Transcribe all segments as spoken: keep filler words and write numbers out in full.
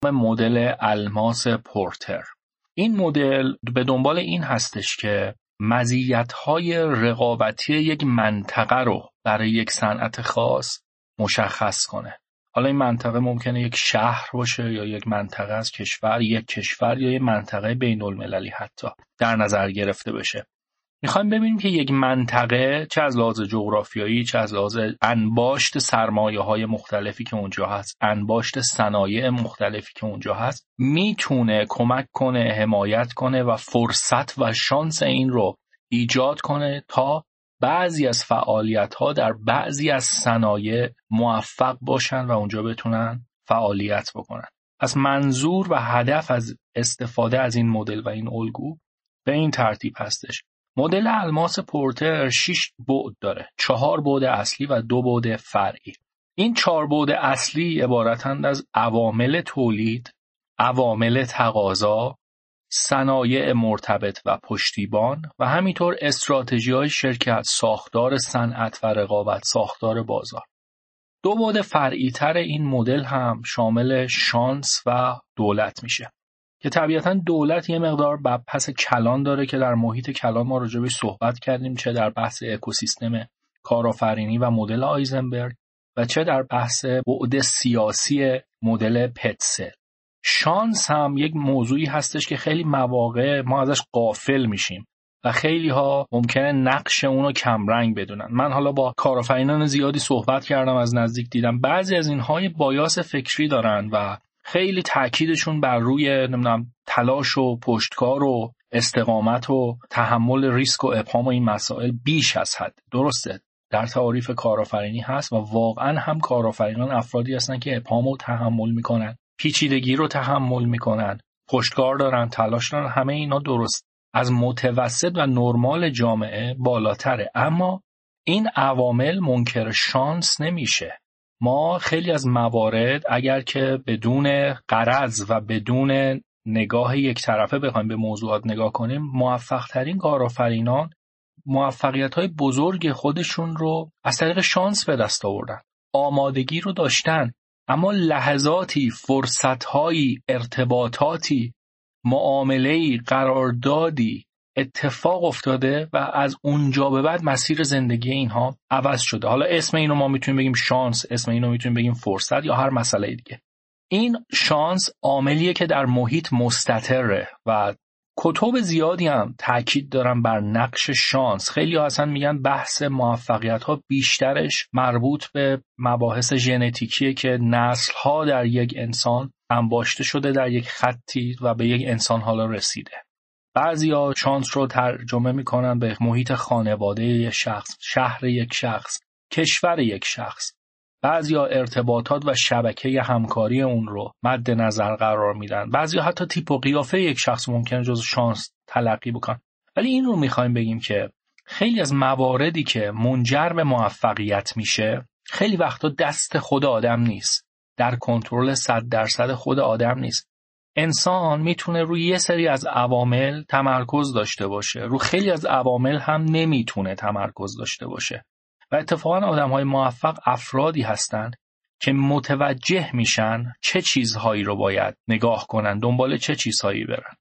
مدل الماس پورتر. این مدل به دنبال این هستش که مزیت‌های رقابتی یک منطقه رو برای یک صنعت خاص مشخص کنه. حالا این منطقه ممکنه یک شهر باشه یا یک منطقه از کشور، یک کشور یا یک منطقه بین المللی حتی در نظر گرفته بشه. میخوایم ببینیم که یک منطقه چه از لحاظ جغرافیایی، چه از لحاظ انباشت سرمایه‌های مختلفی که اونجا هست، انباشت صنایع مختلفی که اونجا هست، میتونه کمک کنه، حمایت کنه و فرصت و شانس این رو ایجاد کنه تا بعضی از فعالیت‌ها در بعضی از صنایع موفق باشن و اونجا بتونن فعالیت بکنن. پس منظور و هدف از استفاده از این مدل و این الگو به این ترتیب هستش. مدل الماس پورتر شش بعد داره، چهار بعد اصلی و دو بعد فرعی. این چهار بعد اصلی عبارتند از عوامل تولید، عوامل تقاضا، صنایع مرتبط و پشتیبان و همینطور استراتژی‌های شرکت، ساختار صنعت و رقابت، ساختار بازار. دو بعد فرعی تر این مدل هم شامل شانس و دولت میشه که طبیعتاً دولت یه مقدار پس کلان داره که در محیط کلان ما راجع بهش صحبت کردیم، چه در بحث اکوسیستم کارآفرینی و مدل آیزنبرگ و چه در بحث بعد سیاسی مدل پتسل. شانس هم یک موضوعی هستش که خیلی مواقع ما ازش غافل میشیم و خیلی ها ممکنه نقش اونو کمرنگ بدونن. من حالا با کارآفرینان زیادی صحبت کردم، از نزدیک دیدم بعضی از اینها بایاس فکری دارن و خیلی تأکیدشون بر روی نمیدونم تلاش و پشتکار و استقامت و تحمل ریسک و ابهام و این مسائل بیش از حد. درسته در تعاریف کارآفرینی هست و واقعا هم کارآفرینان افرادی هستن که ابهام رو تحمل میکنن، پیچیدگی رو تحمل میکنن، پشتکار دارن، تلاش دارن، همه اینا درست از متوسط و نرمال جامعه بالاتره. اما این عوامل منکر شانس نمیشه. ما خیلی از موارد اگر که بدون غرض و بدون نگاه یک طرفه بخوایم به موضوعات نگاه کنیم، موفق ترین کارآفرینان موفقیت‌های بزرگ خودشون رو از طریق شانس به دست آوردن. آمادگی رو داشتن، اما لحظاتی، فرصت‌هایی، ارتباطاتی، معامله‌ای، قراردادی اتفاق افتاده و از اونجا به بعد مسیر زندگی اینها عوض شده. حالا اسم اینو ما میتونیم بگیم شانس، اسم اینو میتونیم بگیم فرصت یا هر مسئله دیگه. این شانس عاملیه که در محیط مستتره و کتب زیادی هم تاکید دارن بر نقش شانس. خیلی ها اصلا میگن بحث موفقیت ها بیشترش مربوط به مباحث ژنتیکیه که نسل ها در یک انسان انباشته شده در یک خطی و به یک انسان حالا رسیده. بعضیا شانس رو ترجمه میکنن به محیط خانواده یک شخص، شهر یک شخص، کشور یک شخص. بعضیا ارتباطات و شبکه همکاری اون رو مد نظر قرار میدن. بعضیا حتی تیپ و قیافه یک شخص ممکنه جز شانس تلقی بکنن. ولی این رو میخوایم بگیم که خیلی از مواردی که منجر به موفقیت میشه خیلی وقتا دست خود آدم نیست، در کنترل صد درصد خود آدم نیست. انسان میتونه روی یه سری از عوامل تمرکز داشته باشه، رو خیلی از عوامل هم نمیتونه تمرکز داشته باشه. و اتفاقا آدم‌های موفق افرادی هستند که متوجه میشن چه چیزهایی رو باید نگاه کنن، دنبال چه چیزهایی برن.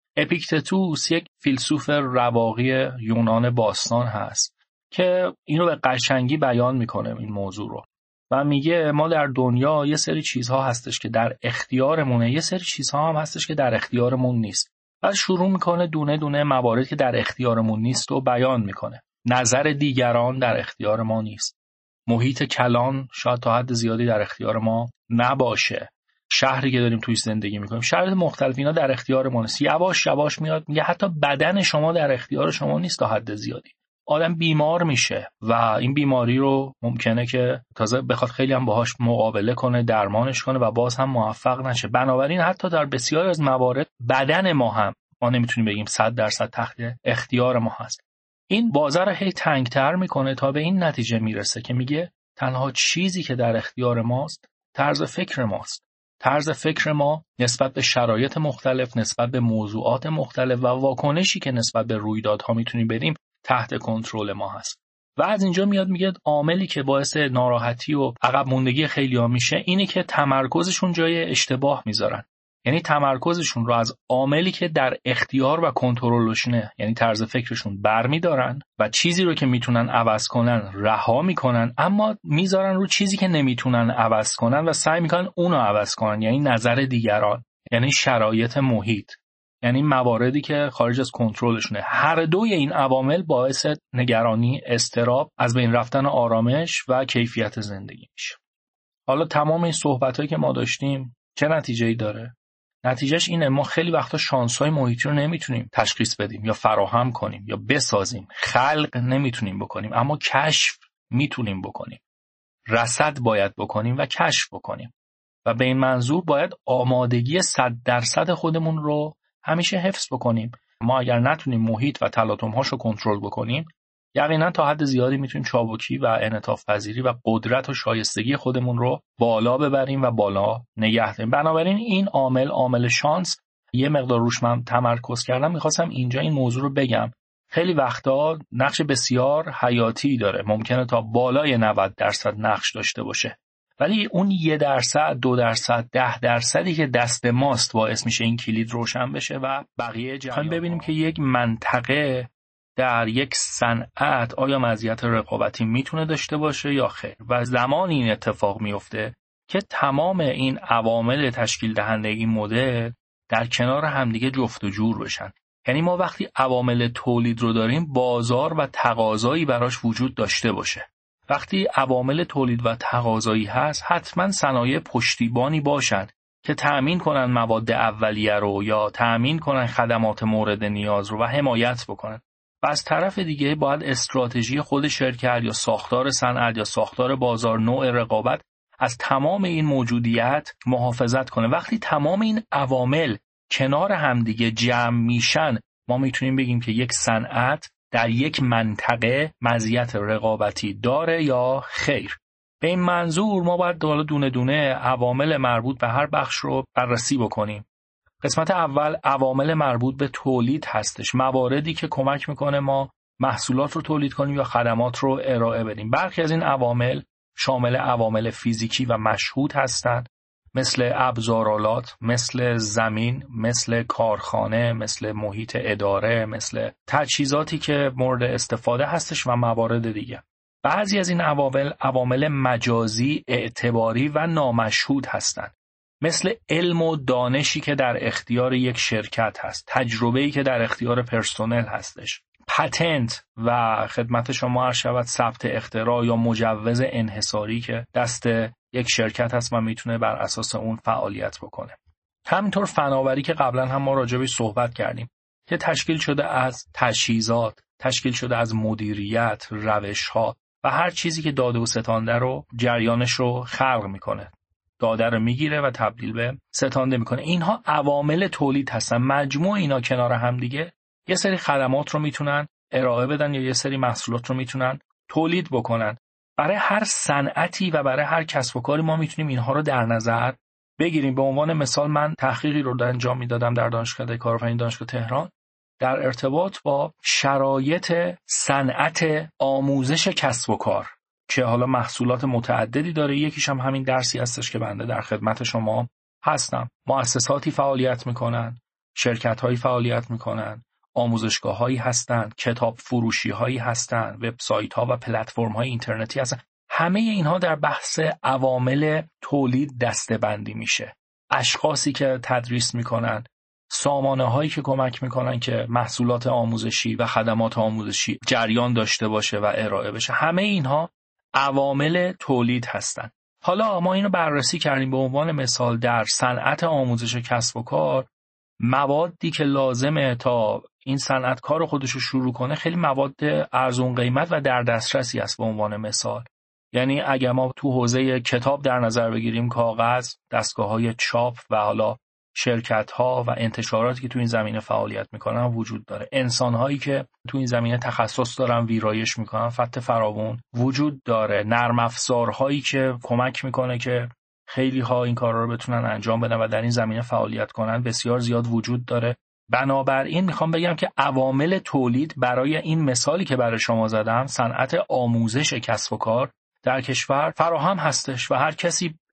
اپیکتتوس یک فیلسوف رواقی یونان باستان هست که اینو به قشنگی بیان میکنه این موضوع رو و میگه ما در دنیا یه سری چیزها هستش که در اختیارمونه، یه سری چیزها هم هستش که در اختیارمون نیست. بعد شروع میکنه دونه دونه موارد که در اختیارمون نیست رو بیان میکنه. نظر دیگران در اختیار ما نیست. محیط کلان شاید تا حد زیادی در اختیار ما نباشه. شهری که داریم توی زندگی میکنیم، شرایط مختلف اینا در اختیار ما نیست. یواش یواش میاد میگه حتی بدن شما در اختیار شما نیست تا حد زیادی. آدم بیمار میشه و این بیماری رو ممکنه که تازه بخواد خیلی هم باهاش مقابله کنه، درمانش کنه و باز هم موفق نشه. بنابراین حتی در بسیاری از موارد بدن ما هم ما نمیتونیم بگیم صد درصد تحت اختیار ما هست. این بازار رو هی تنگتر میکنه تا به این نتیجه میرسه که میگه تنها چیزی که در اختیار ماست طرز فکر ماست. طرز فکر ما نسبت به شرایط مختلف، نسبت به موضوعات مختلف و واکنشی که نسبت به رویدادها میتونیم بدیم تحت کنترل ما هست. و از اینجا میاد میگه عاملی که باعث ناراحتی و عقب موندگی خیلی‌ها میشه اینه که تمرکزشون جای اشتباه میذارن. یعنی تمرکزشون رو از عاملی که در اختیار و کنترلشونه، یعنی طرز فکرشون برمی‌دارن و چیزی رو که میتونن عوض کنن رها میکنن، اما میذارن رو چیزی که نمیتونن عوض کنن و سعی میکنن اونو عوض کنن، یعنی نظر دیگران، یعنی شرایط محیط، یعنی مواردی که خارج از کنترلشونه. هر دوی این عوامل باعث نگرانی، اضطراب، از بین رفتن آرامش و کیفیت زندگی میشه. حالا تمام این صحبتایی که ما داشتیم چه نتیجه‌ای داره؟ نتیجهش اینه ما خیلی وقتا شانس‌های محیطی رو نمیتونیم تشخیص بدیم یا فراهم کنیم یا بسازیم. خلق نمیتونیم بکنیم، اما کشف میتونیم بکنیم. رصد باید بکنیم و کشف بکنیم. و به این منظور باید آمادگی صد درصد خودمون رو همیشه حفظ بکنیم. ما اگر نتونیم محیط و تلاطم‌هاش رو کنترل بکنیم، یقینا تا حد زیادی میتونیم چابکی و انعطاف پذیری و قدرت و شایستگی خودمون رو بالا ببریم و بالا نگه داریم. بنابراین این عامل، عامل شانس، یه مقدار روش من تمرکز کردم. میخواستم اینجا این موضوع رو بگم. خیلی وقتا نقش بسیار حیاتی داره. ممکنه تا بالای نود درصد نقش داشته باشه. ولی اون یه درصد، دو درصد، ده درصدی که دست ماست باعث میشه این کلید روشن بشه و بقیه جریان. ببینیم که یک منطقه در یک صنعت آیا مزیت رقابتی میتونه داشته باشه یا خیر، و زمان این اتفاق میفته که تمام این عوامل تشکیل دهنده این مدل در کنار همدیگه جفت و جور بشن. یعنی ما وقتی عوامل تولید رو داریم، بازار و تقاضایی براش وجود داشته باشه. وقتی عوامل تولید و تقاضایی هست، حتما صنایع پشتیبانی باشن که تأمین کنن مواد اولیه رو یا تأمین کنن خدمات مورد نیاز رو و حمایت بکنن. و از طرف دیگه باید استراتژی خود شرکت یا ساختار صنعت یا ساختار بازار، نوع رقابت از تمام این موجودیت محافظت کنه. وقتی تمام این عوامل کنار همدیگه جمع میشن، ما میتونیم بگیم که یک صنعت در یک منطقه مزیت رقابتی داره یا خیر. به این منظور ما باید حالا دونه دونه عوامل مربوط به هر بخش رو بررسی بکنیم. قسمت اول عوامل مربوط به تولید هستش، مواردی که کمک میکنه ما محصولات رو تولید کنیم یا خدمات رو ارائه بدیم. برخی از این عوامل شامل عوامل فیزیکی و مشهود هستند، مثل ابزارالات، مثل زمین، مثل کارخانه، مثل محیط اداره، مثل تجهیزاتی که مورد استفاده هستش و موارد دیگه. بعضی از این عوامل عوامل مجازی، اعتباری و نامشهود هستند، مثل علم و دانشی که در اختیار یک شرکت هست، تجربه‌ای که در اختیار پرسنل هستش، پتنت و خدمت شما عرض شود ثبت اختراع یا مجوز انحصاری که دست یک شرکت هست و میتونه بر اساس اون فعالیت بکنه. همینطور فناوری که قبلا هم ما راجع بهش صحبت کردیم که تشکیل شده از تجهیزات، تشکیل شده از مدیریت، روش‌ها و هر چیزی که داده و ستانده رو جریانش رو خلق میکنه. داده رو میگیره و تبدیل به ستانده میکنه. اینها عوامل تولید هستن. مجموع اینا کنار هم دیگه یه سری خدمات رو میتونن ارائه بدن یا یه سری محصولات رو میتونن تولید بکنن. برای هر صنعتی و برای هر کسب و کاری ما میتونیم اینها رو در نظر بگیریم. به عنوان مثال من تحقیقی رو انجام میدادم در دانشکده کارآفرینی دانشگاه تهران در ارتباط با شرایط صنعت آموزش کسب و کار که حالا محصولات متعددی داره. یکیش هم همین درسی هستش که بنده در خدمت شما هستم. مؤسساتی فعالیت میکنن، شرکت‌هایی فعالیت میکنن، آموزشگاه‌هایی هستن، کتاب فروشی‌هایی هستن، وبسایت‌ها و پلتفرم‌های اینترنتی هستن. همه اینها در بحث عوامل تولید دسته‌بندی میشه. اشخاصی که تدریس میکنن، سامانه‌هایی که کمک میکنن که محصولات آموزشی و خدمات آموزشی جریان داشته باشه و ارائه بشه، همه اینها عوامل تولید هستن. حالا ما اینو بررسی کردیم. به عنوان مثال در صنعت آموزش کسب و کار، موادی که لازمه تا این صنعتکار خودش رو شروع کنه خیلی مواد ارزون قیمت و در دسترسی است. به عنوان مثال، یعنی اگر ما تو حوزه کتاب در نظر بگیریم، کاغذ، دستگاه‌های چاپ و حالا شرکت‌ها و انتشاراتی که تو این زمینه فعالیت میکنن وجود داره. انسان‌هایی که تو این زمینه تخصص دارن، ویرایش میکنن، فت فراوون وجود داره. نرم افزارهایی که کمک میکنه که خیلی ها این کارا رو بتونن انجام بدن و در این زمینه فعالیت کنن بسیار زیاد وجود داره. بنابراین میخوام بگم که عوامل تولید برای این مثالی که برای شما زدم، صنعت آموزش کسب و کار در کشور فراهم هستش و هر کسی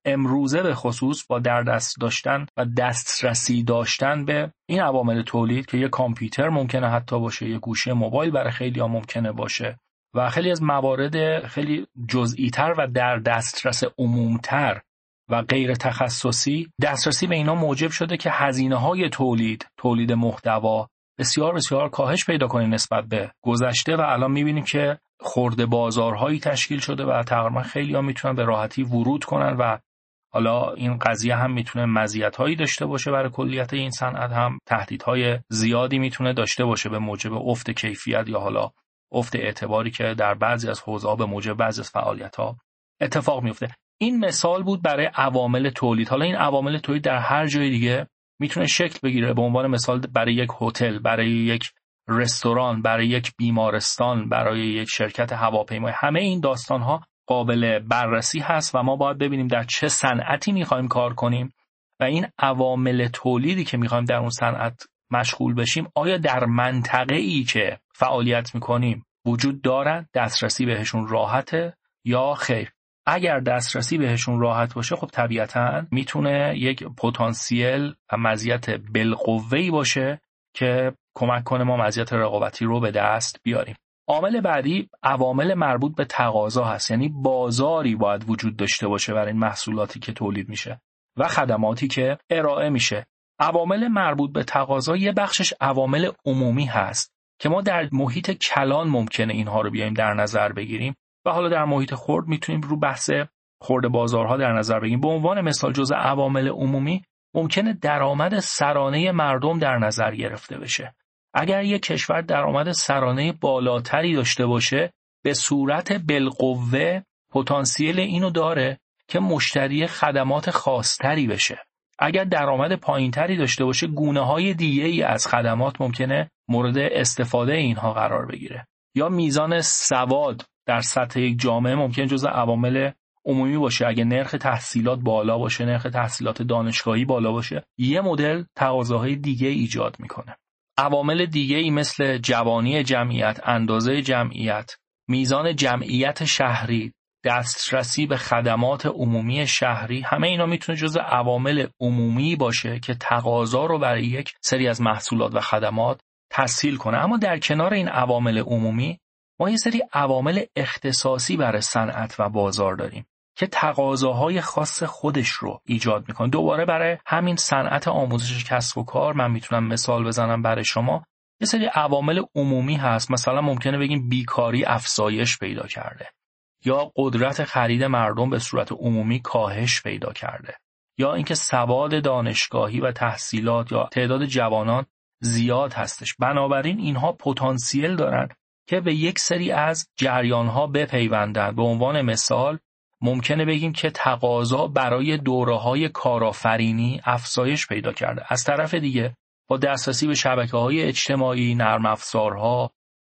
امروزه به خصوص با در دست داشتن و دسترسی داشتن به این عوامل تولید که یه کامپیوتر ممکنه حتی باشه، یه گوشی موبایل برای خیلی‌ها ممکنه باشه و خیلی از موارد خیلی جزئی‌تر و در دسترس عموم‌تر و غیر تخصصی، دسترسی به اینا موجب شده که هزینه‌های تولید، تولید محتوا بسیار بسیار کاهش پیدا کنه نسبت به گذشته و الان می‌بینیم که خرده بازارهایی تشکیل شده و تقریبا خیلی‌ها میتونن به راحتی ورود کنن و حالا این قضیه هم میتونه مزیت‌هایی داشته باشه برای کلیت این صنعت، هم تهدیدهای زیادی میتونه داشته باشه به موجب افت کیفیت یا حالا افت اعتباری که در بعضی از حوزه‌ها به موجب بعضی از فعالیت‌ها اتفاق میفته. این مثال بود برای عوامل تولید. حالا این عوامل تولید در هر جای دیگه میتونه شکل بگیره. به عنوان مثال برای یک هتل، برای یک رستوران، برای یک بیمارستان، برای یک شرکت هواپیمایی، همه این داستان‌ها قابل بررسی هست و ما باید ببینیم در چه صنعتی می‌خوایم کار کنیم و این عوامل تولیدی که می‌خوایم در اون صنعت مشغول بشیم آیا در منطقه‌ای که فعالیت می‌کنیم وجود دارن، دسترسی بهشون راحته یا خیر. اگر دسترسی بهشون راحت باشه خب طبیعتاً میتونه یک پتانسیل و مزیت بالقوه‌ای باشه که کمک کنه ما مزیت رقابتی رو به دست بیاریم. عامل بعدی عوامل مربوط به تقاضا هست، یعنی بازاری باید وجود داشته باشه برای این محصولاتی که تولید میشه و خدماتی که ارائه میشه. عوامل مربوط به تقاضا یه بخشش عوامل عمومی هست که ما در محیط کلان ممکنه اینها رو بیایم در نظر بگیریم و حالا در محیط خرد میتونیم رو بحث خرد بازارها در نظر بگیریم. به عنوان مثال جزء عوامل عمومی ممکنه درآمد سرانه مردم در نظر گرفته بشه. اگر یک کشور درآمد سرانه بالاتری داشته باشه به صورت بالقوه پتانسیل اینو داره که مشتری خدمات خاصتری بشه. اگر درآمد پایینتری داشته باشه گونه‌های دیگه‌ای از خدمات ممکنه مورد استفاده اینها قرار بگیره. یا میزان سواد در سطح یک جامعه ممکن جزء عوامل عمومی باشه. اگه نرخ تحصیلات بالا باشه، نرخ تحصیلات دانشگاهی بالا باشه، یه مدل تقاضاهای دیگه ایجاد میکنه. عوامل دیگه ای مثل جوانی جمعیت، اندازه جمعیت، میزان جمعیت شهری، دسترسی به خدمات عمومی شهری، همه اینا میتونه جزء عوامل عمومی باشه که تقاضا رو برای یک سری از محصولات و خدمات تسهیل کنه. اما در کنار این عوامل عمومی ما یه سری عوامل اختصاصی برای صنعت و بازار داریم که تقاضاهای خاص خودش رو ایجاد میکنه. دوباره برای همین صنعت آموزش کسب و کار من میتونم مثال بزنم برای شما. یه سری عوامل عمومی هست، مثلا ممکنه بگیم بیکاری افزایش پیدا کرده، یا قدرت خرید مردم به صورت عمومی کاهش پیدا کرده، یا اینکه سواد دانشگاهی و تحصیلات یا تعداد جوانان زیاد هستش. بنابراین اینها پتانسیل دارن که به یک سری از جریان‌ها بپیوندند. به عنوان مثال ممکنه بگیم که تقاضا برای دوره‌های کارآفرینی افزایش پیدا کرده. از طرف دیگه با دسترسی به شبکه‌های اجتماعی، نرم افزارها،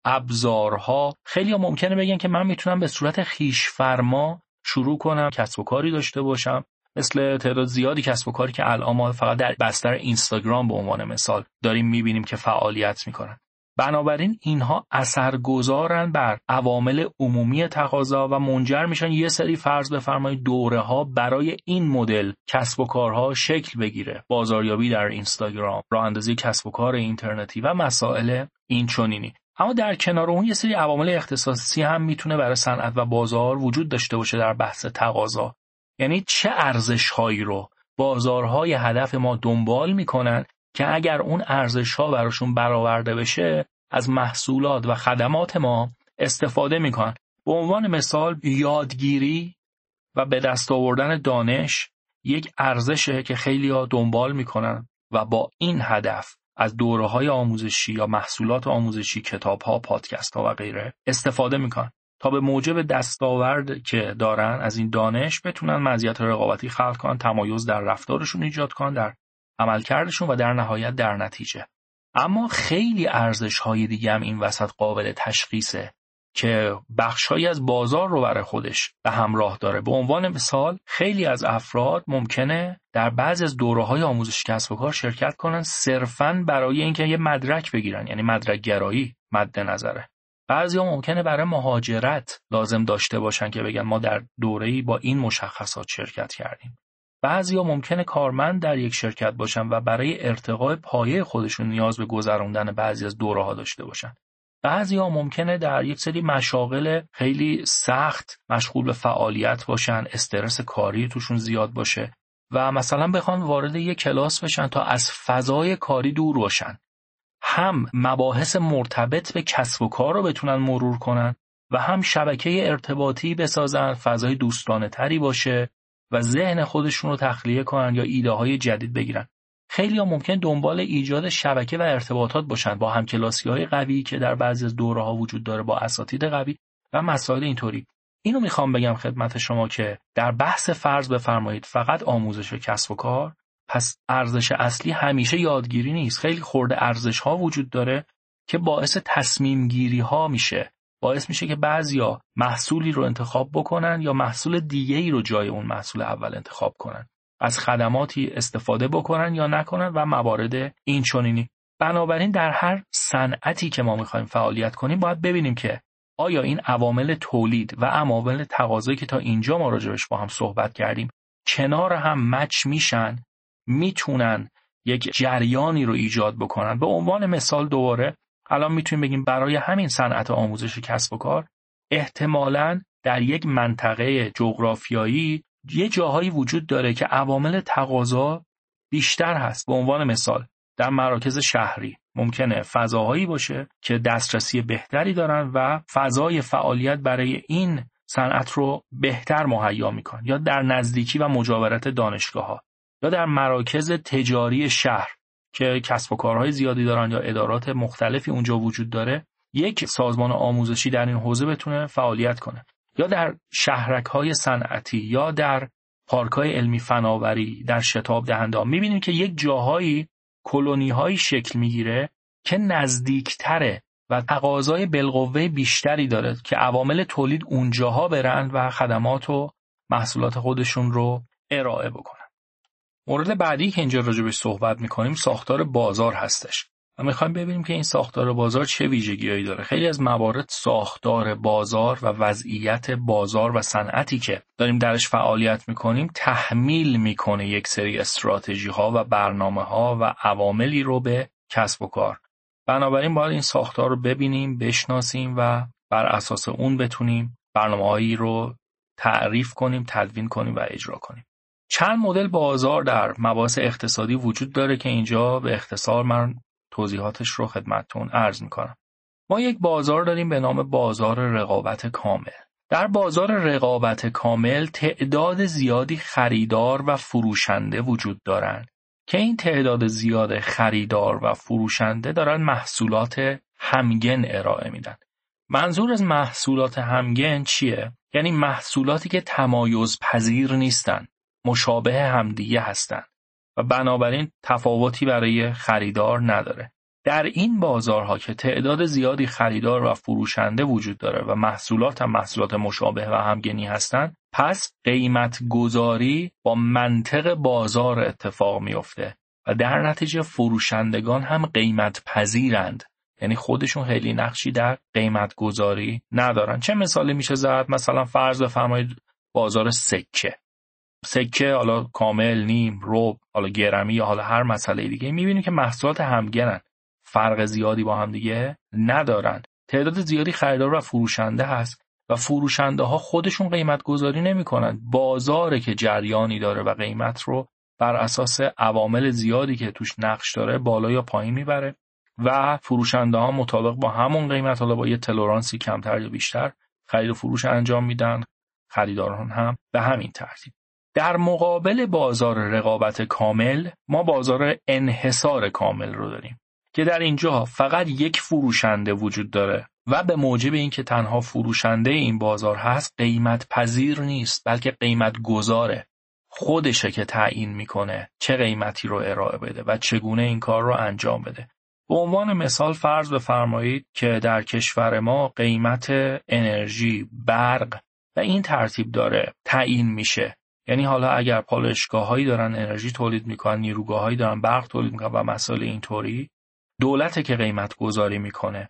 ابزارها، خیلی‌ها ممکنه بگن که من میتونم به صورت خویش‌فرما شروع کنم کسب و کاری داشته باشم، مثل تعداد زیادی کسب و کاری که الان ما فقط در بستر اینستاگرام به عنوان مثال داریم می‌بینیم که فعالیت می‌کنن. بنابراین اینها اثرگذارن بر عوامل عمومی تقاضا و منجر میشن یه سری فرض بفرمایید دوره‌ها برای این مدل کسب و کارها شکل بگیره، بازاریابی در اینستاگرام، راه اندازی کسب و کار اینترنتی و مسائل این چنینی. اما در کنار اون یه سری عوامل اختصاصی هم میتونه برای صنعت و بازار وجود داشته باشه در بحث تقاضا. یعنی چه ارزش‌هایی رو بازارهای هدف ما دنبال میکنن که اگر اون ارزش‌ها براشون برآورده بشه از محصولات و خدمات ما استفاده میکنن. به عنوان مثال یادگیری و به دست آوردن دانش یک ارزشه که خیلی‌ها دنبال میکنن و با این هدف از دوره‌های آموزشی یا محصولات آموزشی، کتاب‌ها، پادکست‌ها و غیره استفاده میکنن تا به موجب دستاورد که دارن از این دانش بتونن مزیت رقابتی خلق کنن، تمایز در رفتارشون ایجاد کنن، در عملکردشون و در نهایت در نتیجه. اما خیلی ارزش‌های دیگه هم این وسط قابل تشخیصه که بخش‌هایی از بازار رو برای خودش به همراه داره. به عنوان مثال خیلی از افراد ممکنه در بعضی از دوره‌های آموزش کسب و کار شرکت کنن صرفاً برای اینکه یه مدرک بگیرن، یعنی مدرک گرایی مد نظره. بعضیا ممکنه برای مهاجرت لازم داشته باشن که بگن ما در دوره‌ای با این مشخصات شرکت کردیم. بعضیا ممکنه کارمند در یک شرکت باشن و برای ارتقاء پایه خودشون نیاز به گذراندن بعضی از دوره‌ها داشته باشن. بعضیا ممکنه در یک سری مشاغل خیلی سخت مشغول به فعالیت باشن، استرس کاری توشون زیاد باشه و مثلا بخوان وارد یک کلاس بشن تا از فضای کاری دور باشن. هم مباحث مرتبط به کسب و کار رو بتونن مرور کنن و هم شبکه ارتباطی بسازن، فضای دوستانه تری باشه و ذهن خودشون رو تخلیه کنن یا ایده های جدید بگیرن. خیلی ها ممکن دنبال ایجاد شبکه و ارتباطات باشن با همکلاسی های قوی که در بعضی از دوره ها وجود داره، با اساتید قوی و مسائل اینطوری. اینو میخوام بگم خدمت شما که در بحث فرض بفرمایید فقط آموزش کسب و کار، پس ارزش اصلی همیشه یادگیری نیست. خیلی خورده ارزش ها وجود داره که باعث تصمیم گیری ها میشه. باعث میشه که بعضیا محصولی رو انتخاب بکنن یا محصول دیگه‌ای رو جای اون محصول اول انتخاب کنن. از خدماتی استفاده بکنن یا نکنن و موارد این چنینی. بنابراین در هر صنعتی که ما میخوایم فعالیت کنیم باید ببینیم که آیا این عوامل تولید و عوامل تقاضایی که تا اینجا ما راجعش با هم صحبت کردیم کنار هم مچ میشن، میتونن یک جریانی رو ایجاد بکنن. به عنوان مثال دوباره الان میتونیم بگیم برای همین صنعت آموزش کسب و کار احتمالاً در یک منطقه جغرافیایی یه جاهایی وجود داره که عوامل تقاضا بیشتر هست. به عنوان مثال در مراکز شهری ممکنه فضاهایی باشه که دسترسی بهتری دارن و فضای فعالیت برای این صنعت رو بهتر مهیا میکنن، یا در نزدیکی و مجاورت دانشگاه‌ها، یا در مراکز تجاری شهر که کسب و کارهای زیادی دارن یا ادارات مختلفی اونجا وجود داره، یک سازمان آموزشی در این حوزه بتونه فعالیت کنه، یا در شهرک‌های صنعتی یا در پارک‌های علمی فناوری، در شتاب دهنده. می‌بینیم که یک جاهایی کلونی‌هایی شکل می‌گیره که نزدیک‌تره و تقاضای بالقوه بیشتری داره که عوامل تولید اونجاها برن و خدمات و محصولات خودشون رو ارائه بکنن. مورد بعدی که اینجا راجع بهش صحبت می‌کنیم ساختار بازار هستش. و میخوایم ببینیم که این ساختار بازار چه ویژگی‌هایی داره. خیلی از موارد ساختار بازار و وضعیت بازار و صنعتی که داریم درش فعالیت میکنیم تحمیل میکنه یک سری استراتژی‌ها و برنامه‌ها و عواملی رو به کسب و کار. بنابراین باید این ساختار رو ببینیم، بشناسیم و بر اساس اون بتونیم برنامه‌هایی رو تعریف کنیم، تدوین کنیم و اجرا کنیم. چند مدل بازار در مباحث اقتصادی وجود داره که اینجا به اختصار من توضیحاتش رو خدمتتون عرض میکنم. ما یک بازار داریم به نام بازار رقابت کامل. در بازار رقابت کامل تعداد زیادی خریدار و فروشنده وجود دارند که این تعداد زیاد خریدار و فروشنده دارن محصولات همگن ارائه میدن. منظور از محصولات همگن چیه؟ یعنی محصولاتی که تمایز پذیر نیستن، مشابه همدیگه هستن و بنابراین تفاوتی برای خریدار نداره. در این بازارها که تعداد زیادی خریدار و فروشنده وجود داره و محصولات هم محصولات مشابه و همگنی هستند، پس قیمت گذاری با منطق بازار اتفاق میفته و در نتیجه فروشندگان هم قیمت پذیرند، یعنی خودشون خیلی نقشی در قیمت گذاری ندارن. چه مثالی میشه زد؟ مثلا فرض بفرمایید بازار سکه. سکه حالا کامل، نیم، ربع، حالا گرمی یا حالا هر مسئله دیگه، میبینیم که محصولات همگنن، فرق زیادی با هم دیگه ندارن. تعداد زیادی خریدار و فروشنده هست و فروشنده ها خودشون قیمت گذاری نمی کنن. بازاره که جریانی داره و قیمت رو بر اساس عوامل زیادی که توش نقش داره بالا یا پایین میبره و فروشنده ها مطابق با همون قیمت، حالا با یه تلرانسی کمتر یا بیشتر، خرید و فروش انجام میدن. خریداران هم به همین ترتیب. در مقابل بازار رقابت کامل ما بازار انحصار کامل رو داریم که در اینجا فقط یک فروشنده وجود داره و به موجب اینکه تنها فروشنده این بازار هست قیمت پذیر نیست، بلکه قیمت گذاره. خودشه که تعیین میکنه چه قیمتی رو ارائه بده و چگونه این کار رو انجام بده. به عنوان مثال فرض بفرمایید که در کشور ما قیمت انرژی، برق و این ترتیب داره تعیین میشه. یعنی حالا اگر پالایشگاه‌هایی دارن انرژی تولید میکنن، نیروگاه‌هایی دارن برق تولید میکنن و مسائل اینطوری، دولته که قیمت گذاری میکنه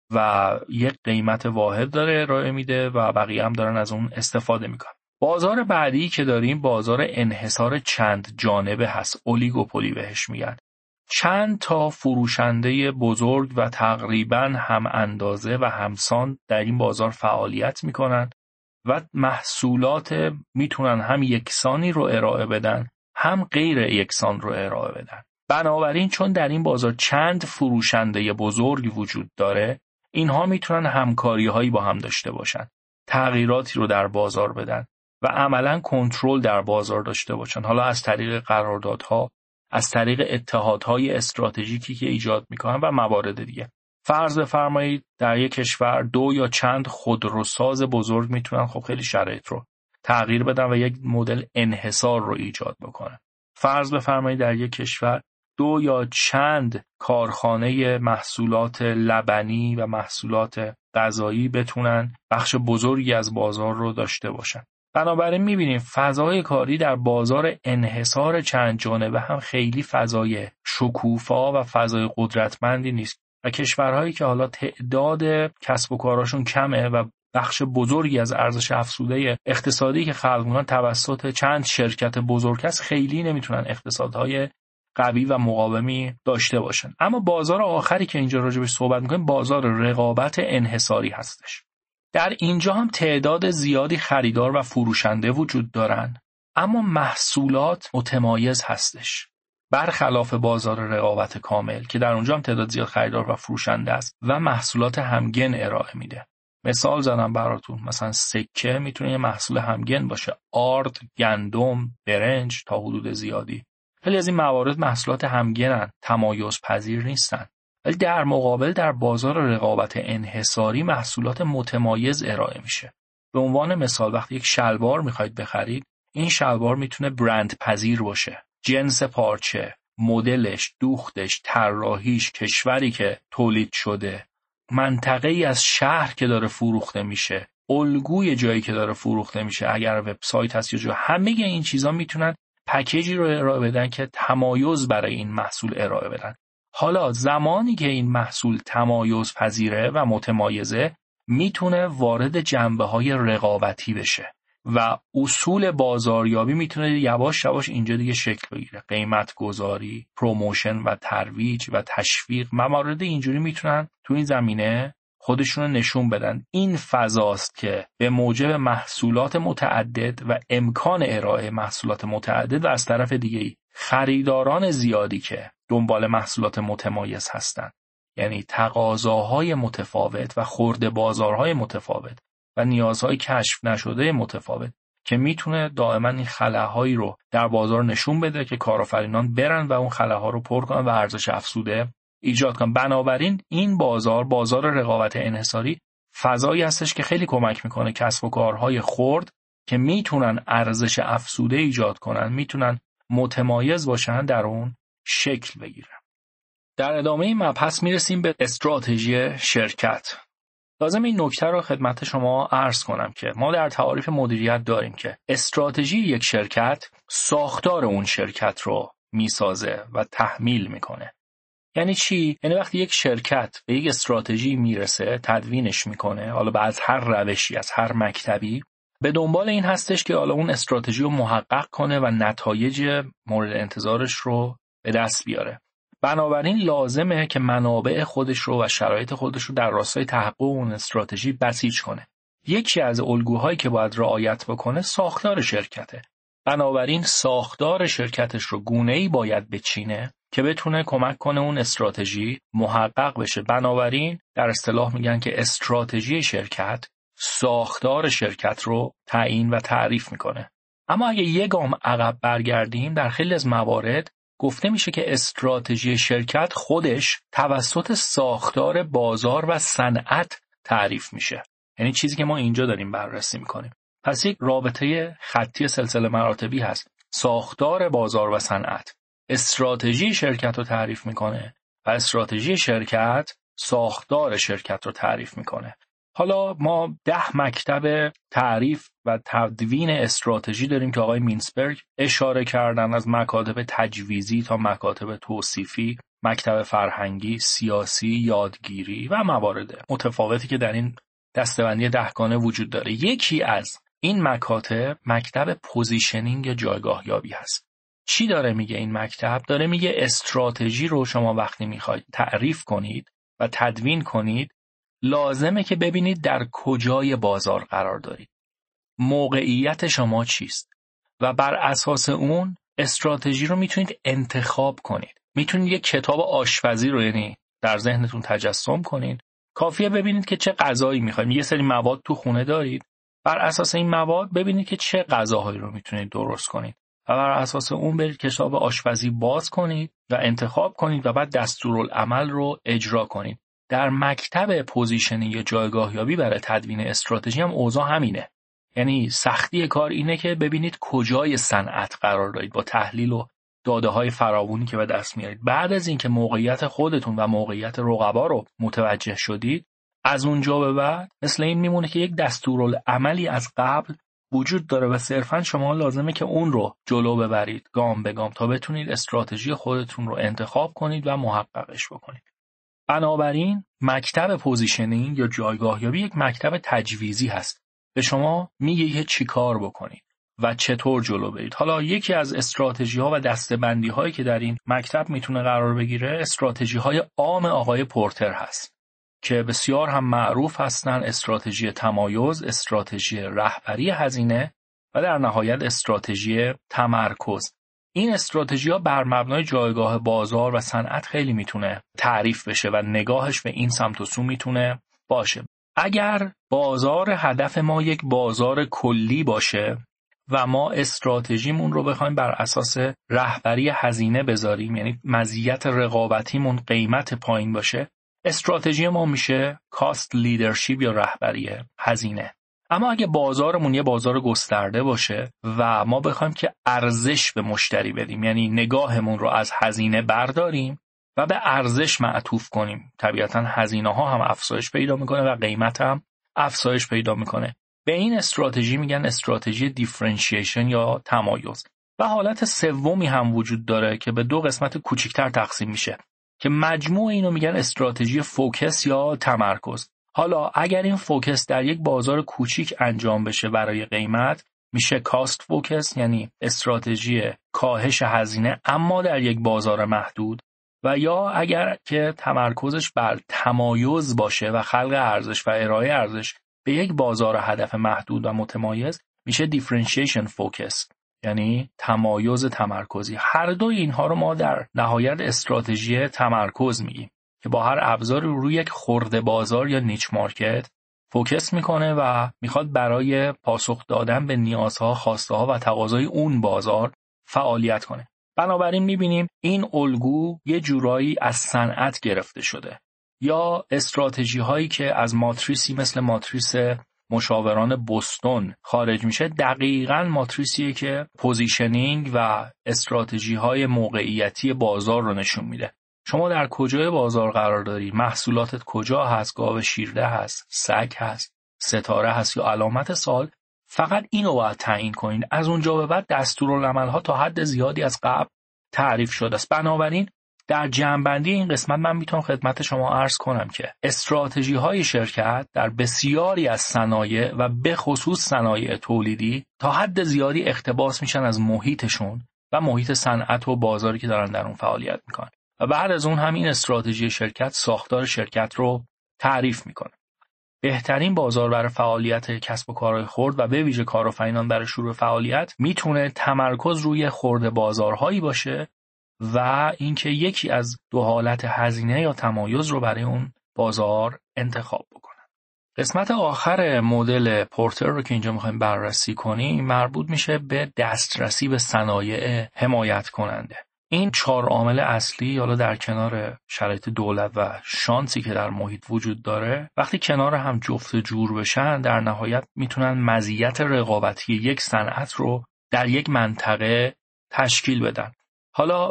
و یک قیمت واحد داره ارائه میده و بقیه هم دارن از اون استفاده میکنن. بازار بعدی که داریم بازار انحصار چند جانبه هست، اولیگوپولی بهش میگن. چند تا فروشنده بزرگ و تقریبا هم اندازه و همسان در این بازار فعالیت میکنن و محصولات میتونن هم یکسانی رو ارائه بدن هم غیر یکسان رو ارائه بدن. بنابراین چون در این بازار چند فروشنده بزرگ وجود داره، اینها میتونن همکاری هایی با هم داشته باشن، تغییراتی رو در بازار بدن و عملاً کنترل در بازار داشته باشن، حالا از طریق قراردادها، از طریق اتحادهای استراتژیکی که ایجاد میکنن و موارد دیگه. فرض بفرمایید در یک کشور دو یا چند خودروساز بزرگ میتونن خب خیلی شرایط رو تغییر بدن و یک مدل انحصار رو ایجاد بکنن. فرض بفرمایید در یک کشور دو یا چند کارخانه محصولات لبنی و محصولات غذایی بتونن بخش بزرگی از بازار رو داشته باشن. بنابراین میبینیم فضای کاری در بازار انحصار چند جانبه هم خیلی فضای شکوفا و فضای قدرتمندی نیست و کشورهایی که حالا تعداد کسب و کاراشون کمه و بخش بزرگی از ارزش افزوده اقتصادی که خلق می‌کنن توسط چند شرکت بزرگ است، خیلی نمیتونن اقتصادهای قوی و مقاومی داشته باشن. اما بازار آخری که اینجا راجعش صحبت می‌کنیم بازار رقابت انحصاری هستش. در اینجا هم تعداد زیادی خریدار و فروشنده وجود دارن، اما محصولات متمایز هستش. برخلاف بازار رقابت کامل که در اونجا هم تعداد زیاد خریدار و فروشنده است و محصولات همگن ارائه میده. مثال زدم براتون، مثلا سکه میتونه یه محصول همگن باشه، آرد، گندم، برنج تا حدود زیادی. خیلی از این موارد محصولات همگنن، تمایز پذیر نیستن. ولی در مقابل در بازار رقابت انحصاری محصولات متمایز ارائه میشه. به عنوان مثال وقتی یک شلوار میخواید بخرید، این شلوار میتونه برند پذیر باشه. جنس پارچه، مدلش، دوختش، طراحیش، کشوری که تولید شده، منطقه ای از شهر که داره فروخته میشه، الگوی جایی که داره فروخته میشه، اگر وبسایت هست یا جو، همه این چیزا میتونن پکیجی رو ارائه بدن که تمایز برای این محصول ارائه بدن. حالا زمانی که این محصول تمایز پذیره و متمایزه، میتونه وارد جنبه‌های رقابتی بشه و اصول بازاریابی میتونه یواش یواش اینجا دیگه شکل بگیره. قیمت گذاری، پروموشن و ترویج و تشویق، موارد اینجوری میتونن تو این زمینه خودشون رو نشون بدن. این فضاست که به موجب محصولات متعدد و امکان ارائه محصولات متعدد و از طرف دیگه خریداران زیادی که دنبال محصولات متمایز هستن، یعنی تقاضاهای متفاوت و خرده بازارهای متفاوت و نیازهای کشف نشده متفاوت که میتونه دائما این خلاهایی رو در بازار نشون بده که کارآفرینان برن و اون خلاها رو پر کنن و ارزش افزوده ایجاد کنن. بنابراین این بازار، بازار رقابت انحصاری، فضایی هستش که خیلی کمک میکنه کسب و کارهای خرد که میتونن ارزش افزوده ایجاد کنن، میتونن متمایز باشن، در اون شکل بگیرن. در ادامه این مبحث میرسیم به استراتژی شرکت. لازم این نکته رو خدمت شما عرض کنم که ما در تعاریف مدیریت داریم که استراتژی یک شرکت ساختار اون شرکت رو میسازه و تحمیل میکنه. یعنی چی؟ یعنی وقتی یک شرکت به یک استراتژی میرسه، تدوینش میکنه، حالا به از هر روشی، از هر مکتبی، به دنبال این هستش که حالا اون استراتژی رو محقق کنه و نتایج مورد انتظارش رو به دست بیاره. بنابراین لازمه که منابع خودش رو و شرایط خودش رو در راستای تحقق اون استراتژی بسیج کنه. یکی از الگوهایی که باید رعایت بکنه ساختار شرکته. بنابراین ساختار شرکتش رو گونه‌ای باید بچینه که بتونه کمک کنه اون استراتژی محقق بشه. بنابراین در اصطلاح میگن که استراتژی شرکت ساختار شرکت رو تعیین و تعریف میکنه. اما اگه یک گام عقب برگردیم، در خیلی از موارد گفته میشه که استراتژی شرکت خودش توسط ساختار بازار و صنعت تعریف میشه. یعنی چیزی که ما اینجا داریم بررسی میکنیم. پس یک رابطه خطی سلسله مراتبی هست. ساختار بازار و صنعت استراتژی شرکت رو تعریف میکنه و استراتژی شرکت ساختار شرکت رو تعریف میکنه. حالا ما ده مکتب تعریف و تدوین استراتژی داریم که آقای مینسبرگ اشاره کردن، از مکاتب تجویزی تا مکاتب توصیفی، مکتب فرهنگی، سیاسی، یادگیری و موارد متفاوتی که در این دسته‌بندی دهگانه وجود داره. یکی از این مکاتب مکتب پوزیشنینگ یا جایگاه یابی هست. چی داره میگه این مکتب؟ داره میگه استراتژی رو شما وقتی میخواید تعریف کنید و تدوین کنید، لازمه که ببینید در کجای بازار قرار دارید. موقعیت شما چیست؟ و بر اساس اون استراتژی رو میتونید انتخاب کنید. میتونید یک کتاب آشپزی رو یعنی در ذهنتون تجسم کنید. کافیه ببینید که چه غذایی میخواید. یه سری مواد تو خونه دارید. بر اساس این مواد ببینید که چه غذاهایی رو میتونید درست کنید. و بر اساس اون برید کتاب آشپزی باز کنید و انتخاب کنید و بعد دستورالعمل رو اجرا کنید. در مکتب پوزیشنینگ یا جایگاه یابی برای تدوین استراتژی هم اوضاع همینه. یعنی سختی کار اینه که ببینید کجای صنعت قرار دارید با تحلیل و داده‌های فراوانی که به دست میارید. بعد از اینکه موقعیت خودتون و موقعیت رقبا رو متوجه شدید، از اونجا به بعد مثل این میمونه که یک دستورالعملی از قبل وجود داره و صرفاً شما لازمه که اون رو جلو ببرید گام به گام تا بتونید استراتژی خودتون رو انتخاب کنید و محققش بکنید. بنابراین مکتب پوزیشنینگ یا جایگاه یابی یک مکتب تجویزی هست. به شما میگه که چی کار بکنید و چطور جلو برید. حالا یکی از استراتژی ها و دسته‌بندی هایی که در این مکتب میتونه قرار بگیره استراتژی های عام آقای پورتر هست که بسیار هم معروف هستن: استراتژی تمایز، استراتژی رهبری هزینه و در نهایت استراتژی تمرکز. این استراتژی ها بر مبنای جایگاه بازار و صنعت خیلی میتونه تعریف بشه و نگاهش به این سمت و سو میتونه باشه. اگر بازار هدف ما یک بازار کلی باشه و ما استراتژیمون رو بخوایم بر اساس رهبری هزینه بذاریم، یعنی مزیت رقابتیمون قیمت پایین باشه، استراتژی ما میشه کاست لیدرشپ یا رهبری هزینه. اما اگه بازارمون یه بازار گسترده باشه و ما بخوایم که ارزش به مشتری بدیم، یعنی نگاهمون رو از هزینه برداریم و به ارزش معطوف کنیم، طبیعتاً هزینه ها هم افزایش پیدا میکنه و قیمت هم افزایش پیدا میکنه. به این استراتژی میگن استراتژی دیفرنشیشن یا تمایز. و حالت سومی هم وجود داره که به دو قسمت کوچکتر تقسیم میشه که مجموع اینو میگن استراتژی فوکس یا تمرکز. حالا اگر این فوکس در یک بازار کوچیک انجام بشه برای قیمت میشه کاست فوکس، یعنی استراتژی کاهش هزینه اما در یک بازار محدود. و یا اگر که تمرکزش بر تمایز باشه و خلق ارزش و ارائه ارزش به یک بازار هدف محدود و متمایز میشه دیفرنشیشن فوکس، یعنی تمایز تمرکزی. هر دو اینها رو ما در نهایت استراتژی تمرکز میگیم که با هر ابزاری روی یک خرده بازار یا نیچ مارکت فوکس میکنه و میخواد برای پاسخ دادن به نیازها، خواسته‌ها و تقاضای اون بازار فعالیت کنه. بنابراین میبینیم این الگو یه جورایی از صنعت گرفته شده یا استراتژی هایی که از ماتریسی مثل ماتریس مشاوران بوستون خارج میشه دقیقاً ماتریسیه که پوزیشنینگ و استراتژی های موقعیتی بازار رو نشون میده. شما در کجای بازار قرار داری؟ محصولاتت کجا هست؟ گاو شیرده هست؟ سگ هست؟ ستاره هست یا علامت سوال؟ فقط اینو باید تعیین کنین. از اونجا به بعد دستورالعمل‌ها تا حد زیادی از قبل تعریف شده است. بنابراین در جمع‌بندی این قسمت من میتونم خدمت شما عرض کنم که استراتژی‌های شرکت در بسیاری از صنایع و به خصوص صنایع تولیدی تا حد زیادی اقتباس میشن از محیطشون و محیط صنعت و بازاری که دارن در اون فعالیت میکنن و بعد از اون همین استراتژی شرکت ساختار شرکت رو تعریف میکنه. بهترین بازار برای فعالیت کسب و کارهای خرد و به ویژه کارآفرینان برای شروع فعالیت میتونه تمرکز روی خرد بازارهایی باشه و اینکه یکی از دو حالت هزینه یا تمایز رو برای اون بازار انتخاب بکنن. قسمت آخر مدل پورتر رو که اینجا میخوایم بررسی کنیم مربوط میشه به دسترسی به صنایع حمایت کننده. این چهار عامل اصلی حالا در کنار شرایط دولت و شانسی که در محیط وجود داره وقتی کنار هم جفت جور بشن در نهایت میتونن مزیت رقابتی یک صنعت رو در یک منطقه تشکیل بدن. حالا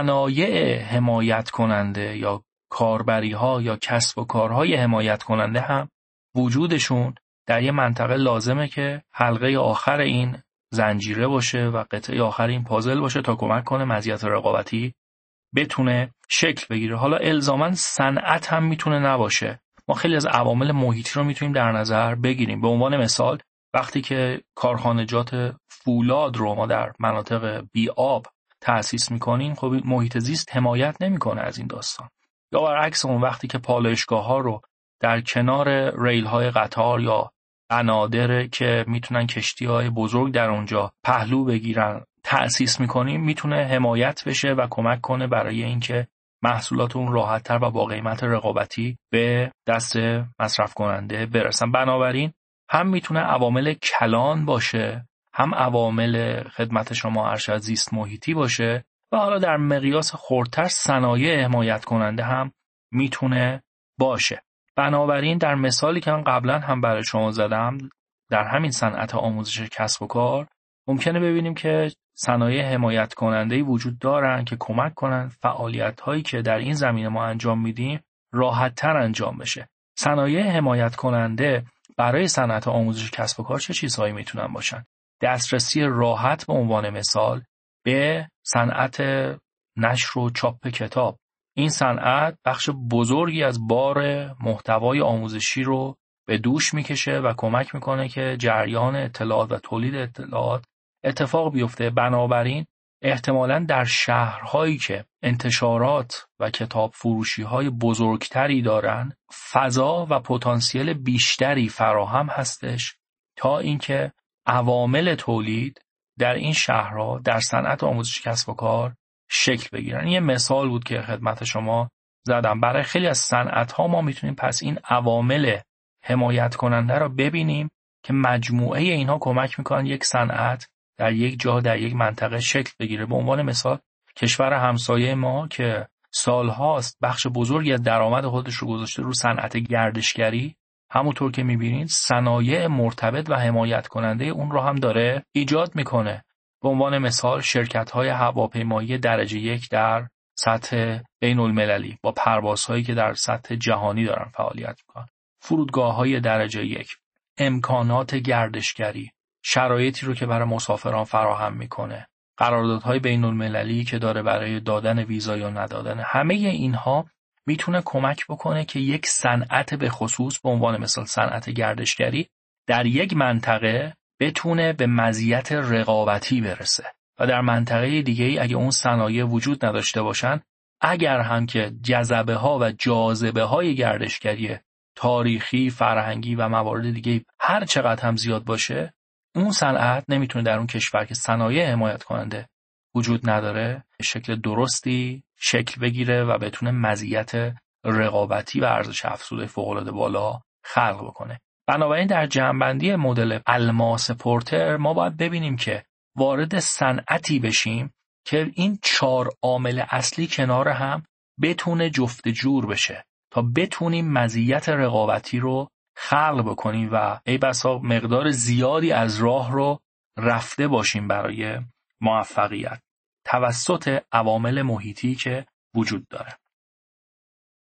صنایع حمایت کننده یا کاربری ها یا کسب و کارهای حمایت کننده هم وجودشون در یه منطقه لازمه که حلقه آخر این زنجیره باشه و قطعه آخر این پازل باشه تا کمک کنه مزیت رقابتی بتونه شکل بگیره. حالا الزاماً صنعت هم میتونه نباشه. ما خیلی از عوامل محیطی رو میتونیم در نظر بگیریم. به عنوان مثال وقتی که کارخانجات فولاد رو ما در مناطق بی آب تأسیس میکنیم، خب محیط زیست حمایت نمیکنه از این داستان. یا برعکس اون وقتی که پالایشگاه‌ها رو در کنار ریل‌های قطار یا بنادر که میتونن کشتی‌های بزرگ در اونجا پهلو بگیرن تأسیس میکنیم، میتونه حمایت بشه و کمک کنه برای اینکه محصولات اون راحت‌تر و با قیمت رقابتی به دست مصرف کننده برسن. بنابراین هم میتونه عوامل کلان باشه، هم عوامل خدمت شما ارشد زیست محیطی باشه و حالا در مقیاس خردتر صنایع حمایت کننده هم میتونه باشه. بنابراین در مثالی که من قبلا هم برای شما زدم، در همین صنعت آموزش کسب و کار ممکنه ببینیم که صنایع حمایت کننده‌ای وجود دارن که کمک کنن فعالیت‌هایی که در این زمینه ما انجام میدیم راحت‌تر انجام بشه. صنایع حمایت کننده برای صنعت آموزش کسب و کار چه چیزهایی میتونن باشن؟ دسترسی راحت به عنوان مثال به صنعت نشر و چاپ کتاب. این صنعت بخش بزرگی از بار محتوای آموزشی رو به دوش میکشه و کمک میکنه که جریان اطلاعات و تولید اطلاعات اتفاق بیفته. بنابراین احتمالاً در شهرهایی که انتشارات و کتاب فروشی های بزرگتری دارن، فضا و پتانسیل بیشتری فراهم هستش تا اینکه عوامل تولید در این شهرها در صنعت آموزش کسب و کار شکل بگیرن. یه مثال بود که خدمت شما زدم. برای خیلی از صنعت‌ها ما میتونیم پس این عوامل حمایت کننده رو ببینیم که مجموعه اینها کمک میکنن یک صنعت در یک جا در یک منطقه شکل بگیره. به عنوان مثال کشور همسایه ما که سالهاست بخش بزرگی از درآمد خودش رو گذاشته رو صنعت گردشگری، همونطور که میبینید صنایع مرتبط و حمایت کننده اون رو هم داره ایجاد میکنه. به عنوان مثال شرکت‌های هواپیمایی درجه یک در سطح بین المللی با پروازهایی که در سطح جهانی دارن فعالیت میکنن، فرودگاه‌های درجه یک، امکانات گردشگری، شرایطی رو که برای مسافران فراهم میکنه، قراردادهای بین المللی که داره برای دادن ویزا یا ندادن، همه اینها میتونه کمک بکنه که یک صنعت به خصوص به عنوان مثال صنعت گردشگری در یک منطقه بتونه به مزیت رقابتی برسه و در منطقه دیگه‌ای اگه اون صنایع وجود نداشته باشن، اگر هم که جذبه ها و جاذبه های گردشگری تاریخی، فرهنگی و موارد دیگه هر چقدر هم زیاد باشه، اون صنعت نمیتونه در اون کشور که صنایع حمایت کننده وجود نداره به شکل درستی شکل بگیره و بتونه مزیت رقابتی و ارزش افزوده فوق‌العاده بالا خلق بکنه. بنابراین در جمع‌بندی مدل الماس پورتر ما باید ببینیم که وارد صنعتی بشیم که این چهار عامل اصلی کنار هم بتونه جفت جور بشه تا بتونیم مزیت رقابتی رو خلق بکنیم و ای بسا مقدار زیادی از راه رو رفته باشیم برای موفقیت توسط عوامل محیطی که وجود داره.